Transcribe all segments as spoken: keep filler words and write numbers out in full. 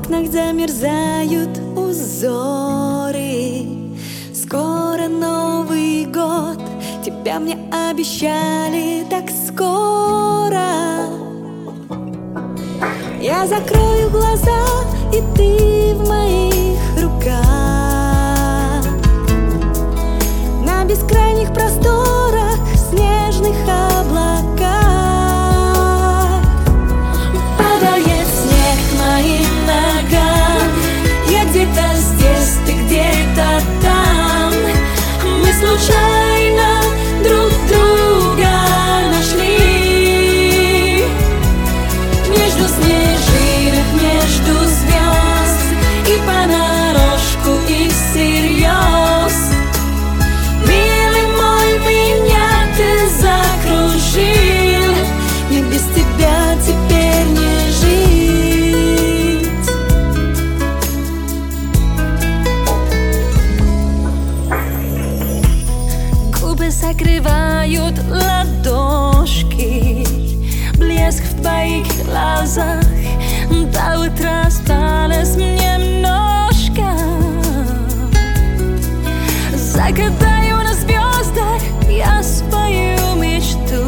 окнах замерзают узоры. Скоро Новый год, тебя мне обещали так скоро. Я закрою глаза, и ты в моих руках. На бескрайних просторах снежных облаках падает снег к моим ногам. Я где-то здесь, ты где-то там. Мы случайно друг друга нашли между снежинок, между звезд, и понарошку, и всерьез. Милый мой, меня ты закружил, мне без тебя теперь не жить. Губы закрывают ладошки, блеск в твоих глазах до утра осталось немножко. Загадаю на звездах я свою мечту.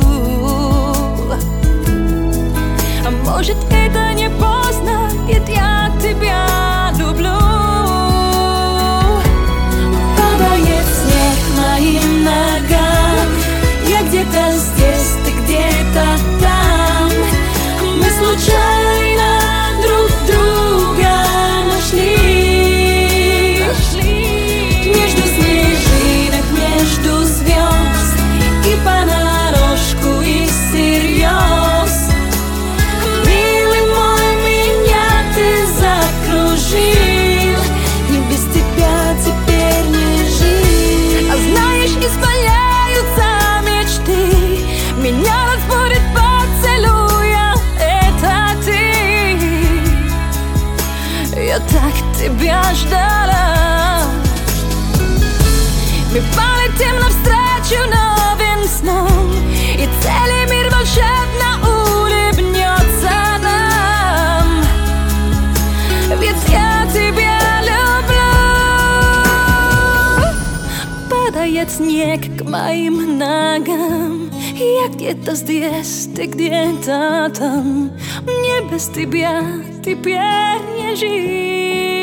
А может, это не поздно, ведь я тебя люблю. Падает снег к моим ногам. Я где-то здесь, ты где-то там. Мы случайно друг друга нашли, нашли. Между снежинок, между звезд, и понарошку, и всерьез. Милый мой, меня ты закружил, мне без тебя теперь не жить. А знаешь, исполняются мечты, меня разбудит поцелуя, это ты. Я так тебя ждала. Мы полетим навстречу новым снам, и целый мир волшебно улыбнется нам, ведь я тебя люблю. Падает снег к моим ногам. Я где-то здесь, ты где-то там. Мне без тебя теперь не жить.